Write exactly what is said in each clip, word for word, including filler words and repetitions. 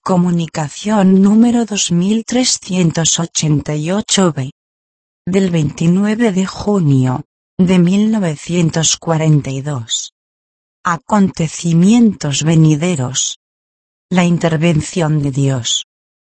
Comunicación número dos mil trescientos ochenta y ocho B. Del veintinueve de junio, de mil novecientos cuarenta y dos. Acontecimientos venideros. La intervención de Dios.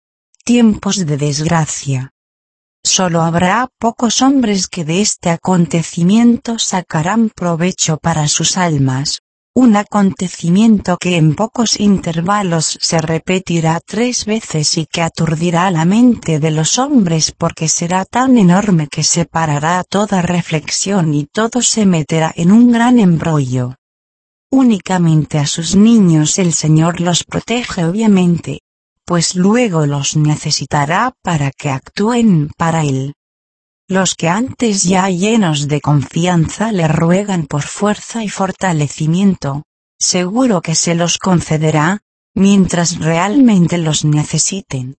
Tiempos de desgracia. Solo habrá pocos hombres que de este acontecimiento sacarán provecho para sus almas. Un acontecimiento que en pocos intervalos se repetirá tres veces y que aturdirá la mente de los hombres porque será tan enorme que separará toda reflexión y todo se meterá en un gran embrollo. Únicamente a sus niños el Señor los protege obviamente, pues luego los necesitará para que actúen para Él. Los que antes ya llenos de confianza le ruegan por fuerza y fortalecimiento, seguro que se los concederá, mientras realmente los necesiten.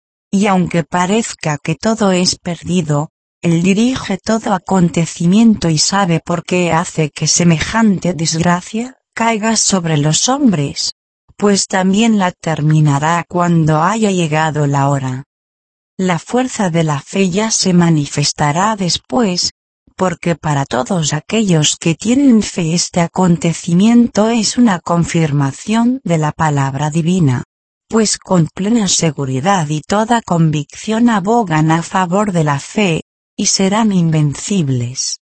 Y aunque parezca que todo es perdido, Él dirige todo acontecimiento y sabe por qué hace que semejante desgracia caiga sobre los hombres, pues también la terminará cuando haya llegado la hora. La fuerza de la fe ya se manifestará después, porque para todos aquellos que tienen fe este acontecimiento es una confirmación de la palabra divina, pues con plena seguridad y toda convicción abogan a favor de la fe, y serán invencibles.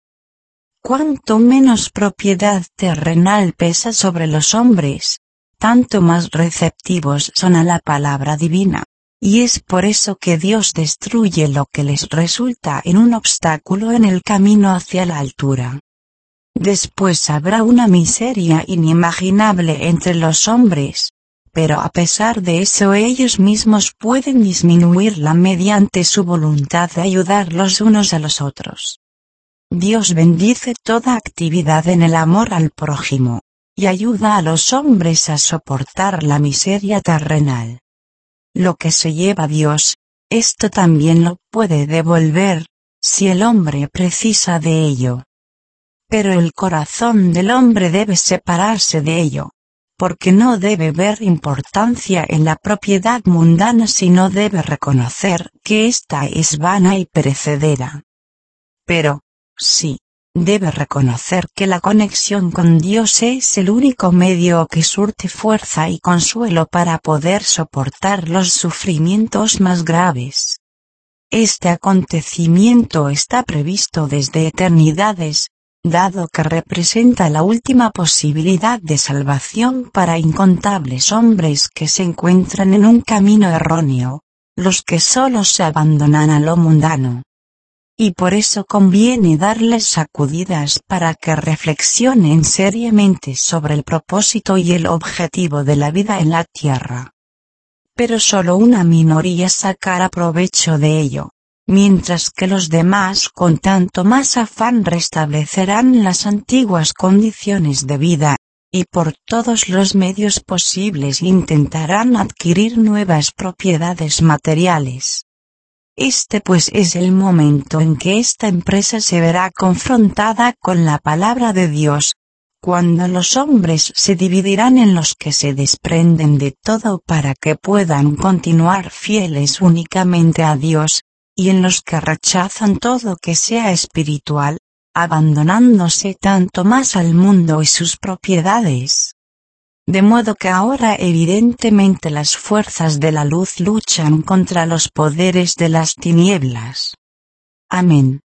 Cuanto menos propiedad terrenal pesa sobre los hombres, tanto más receptivos son a la palabra divina. Y es por eso que Dios destruye lo que les resulta en un obstáculo en el camino hacia la altura. Después habrá una miseria inimaginable entre los hombres, pero a pesar de eso ellos mismos pueden disminuirla mediante su voluntad de ayudar los unos a los otros. Dios bendice toda actividad en el amor al prójimo, y ayuda a los hombres a soportar la miseria terrenal. Lo que se lleva Dios, esto también lo puede devolver, si el hombre precisa de ello. Pero el corazón del hombre debe separarse de ello, porque no debe ver importancia en la propiedad mundana sino debe reconocer que ésta es vana y perecedera. Pero, sí, debe reconocer que la conexión con Dios es el único medio que surte fuerza y consuelo para poder soportar los sufrimientos más graves. Este acontecimiento está previsto desde eternidades, dado que representa la última posibilidad de salvación para incontables hombres que se encuentran en un camino erróneo, los que solo se abandonan a lo mundano. Y por eso conviene darles sacudidas para que reflexionen seriamente sobre el propósito y el objetivo de la vida en la tierra. Pero solo una minoría sacará provecho de ello, mientras que los demás con tanto más afán restablecerán las antiguas condiciones de vida, y por todos los medios posibles intentarán adquirir nuevas propiedades materiales. Este pues es el momento en que esta empresa se verá confrontada con la palabra de Dios, cuando los hombres se dividirán en los que se desprenden de todo para que puedan continuar fieles únicamente a Dios, y en los que rechazan todo que sea espiritual, abandonándose tanto más al mundo y sus propiedades. De modo que ahora evidentemente las fuerzas de la luz luchan contra los poderes de las tinieblas. Amén.